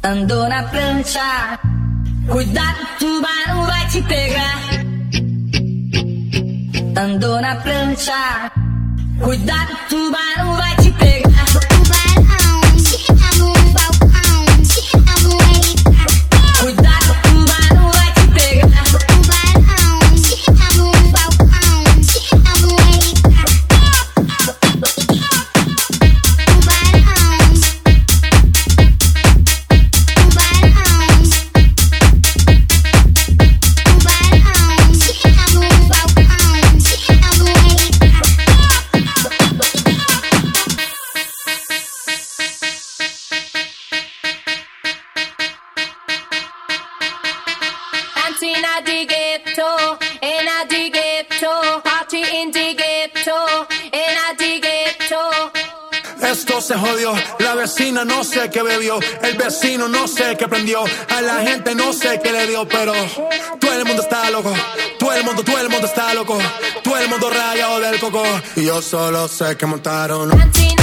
Andou na prancha, cuidado, o tubarão vai te pegar. Andou na prancha, cuidado, o tubarão vai te pegar. Tubarão, senta no balcão, senta no LK. Cuidado, o tubarão vai te pegar. Tubarão, senta no balcão, senta no LK. Inna the ghetto, inna the ghetto, party in the ghetto, inna the ghetto. Esto se jodió, la vecina no sé qué bebió, el vecino no sé qué prendió, a la gente no sé qué le dio, pero todo el mundo está loco, todo el mundo está loco, todo el mundo rayado del coco, y yo solo sé que montaron